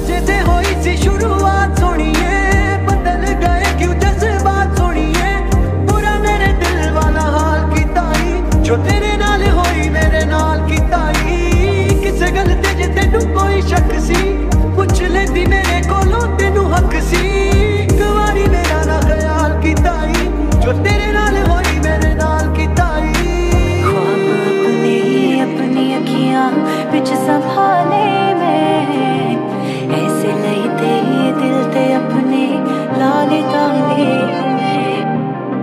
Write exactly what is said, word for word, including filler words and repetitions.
तुझे से होई सी शुरुआत सोनिए, बदल गए क्यों जज्बात सोनिए, पूरा मेरे दिल वाला हाल कीताई, जो तेरे नाल होई मेरे नाल कीताई। किसे गल ते जे तेनू कोई शक सी, पुछ लेंदी मेरे कोलों तेनू हक सी, एक वारी मेरा ना ख्याल कीताई, जो तेरे नाल होई मेरे नाल कीताई। ख्वाब अपने ही अपनी अखियां बिच संभाले,